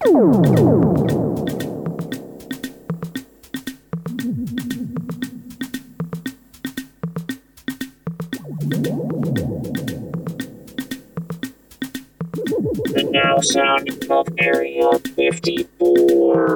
The now sound of Area 54.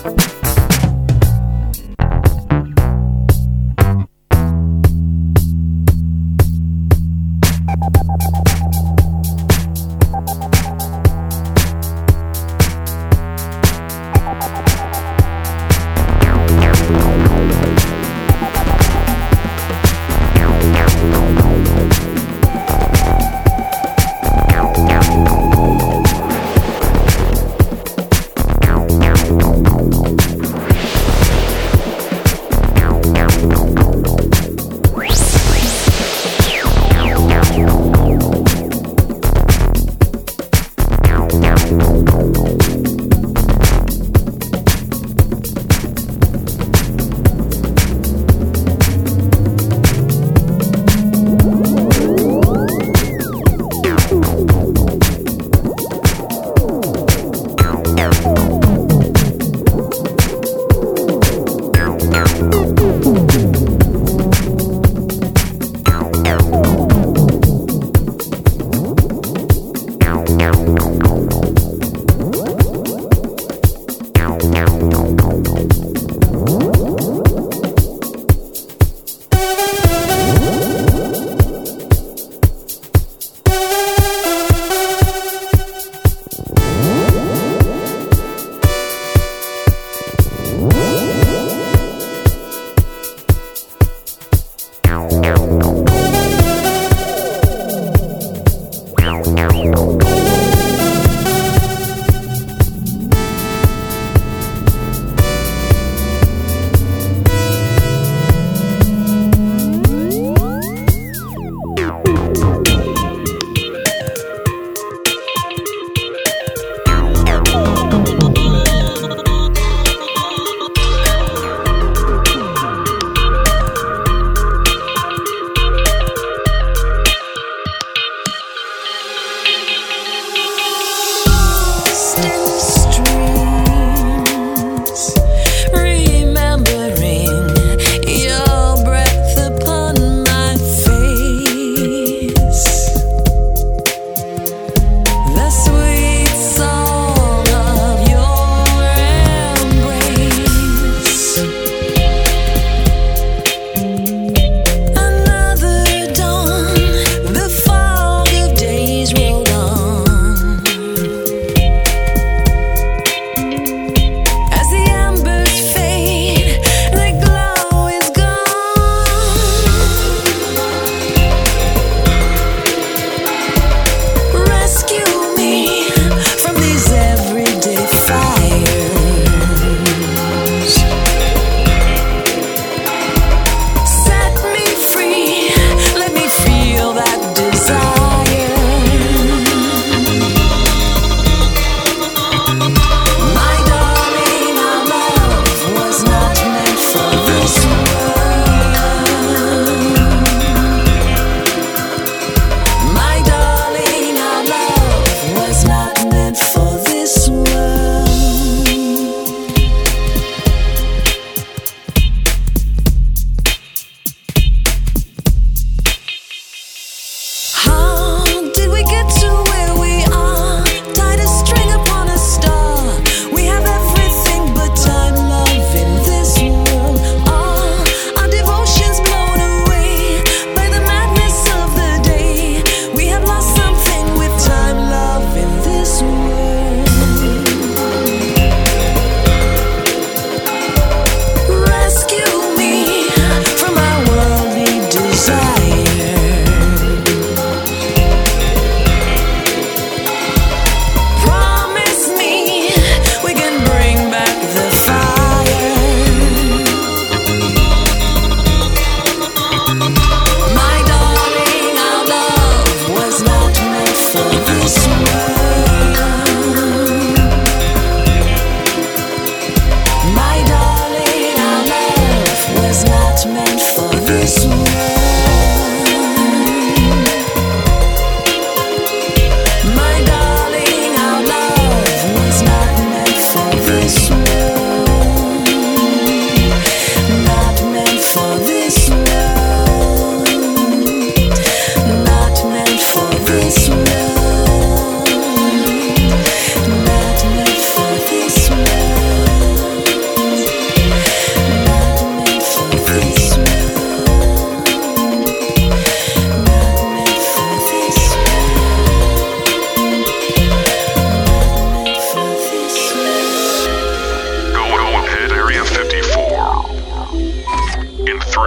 Wow.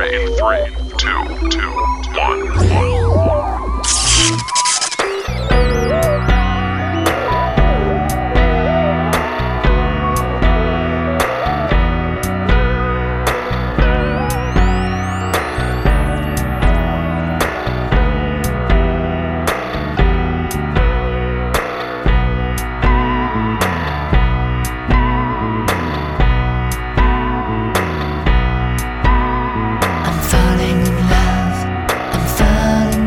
in three, two, one. I'm falling in love, I'm falling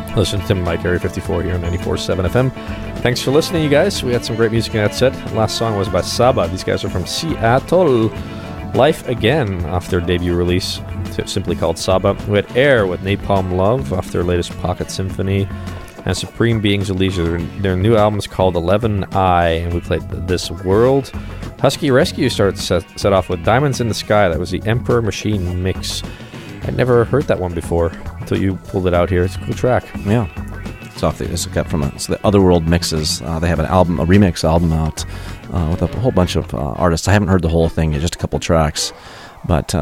Listen to Tim and Mike, Area 54 here on 94.7 FM. Thanks for listening, you guys. We had some great music in that set. Last song was by Saba. These guys are from Seattle. Life Again, off their debut release, simply called Saba. We had Air with Napalm Love, off their latest Pocket Symphony. And Supreme Beings of Leisure. Their new album is called 11i, and we played This World. Husky Rescue set off with Diamonds in the Sky. That was the Emperor Machine mix. I'd never heard that one before until you pulled it out here. It's a cool track. Yeah. It's got from the Otherworld mixes. They have a remix album out with a whole bunch of artists. I haven't heard the whole thing yet, just a couple tracks. But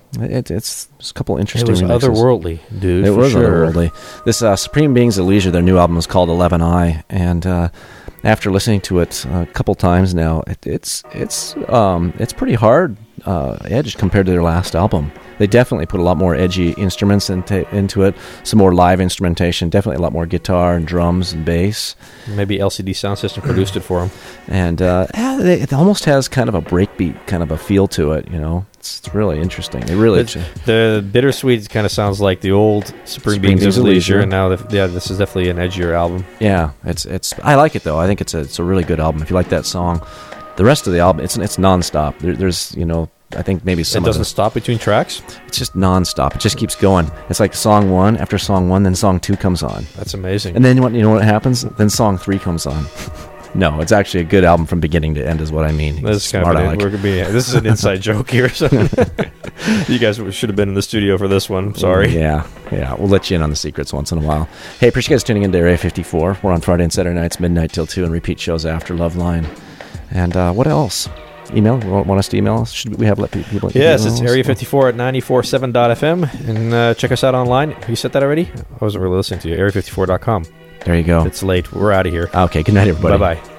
it's a couple interesting remixes. It was otherworldly, dude. It was otherworldly. This Supreme Beings of Leisure, their new album is called 11i, and after listening to it a couple times now, it's pretty hard edged compared to their last album. They definitely put a lot more edgy instruments into it, some more live instrumentation, definitely a lot more guitar and drums and bass. Maybe LCD Sound System produced it for them. And it almost has kind of a breakbeat kind of a feel to it, you know. It's really interesting. The Bittersweet kind of sounds like the old Supreme Beings of Leisure, and now this is definitely an edgier album. Yeah, it's I like it though. I think it's a really good album. If you like that song, the rest of the album it's nonstop. There's I think maybe some. It doesn't stop between tracks? It's just non-stop. It just keeps going. It's like song 1 after song 1, then song 2 comes on. That's amazing. And then you know what happens? Then song 3 comes on. No, it's actually a good album from beginning to end is what I mean. This is an inside joke here. So you guys should have been in the studio for this one. Sorry. Yeah. We'll let you in on the secrets once in a while. Hey, appreciate you guys tuning into Area 54. We're on Friday and Saturday nights, midnight till 2, and repeat shows after Loveline. And what else? Email? Want us to email us? Should we have let people? Yes, it's area54 at 947.fm, and check us out online. Have you said that already? I wasn't really listening to you. Area54.com. There you go. It's late. We're out of here. Okay, good night, everybody. Bye-bye.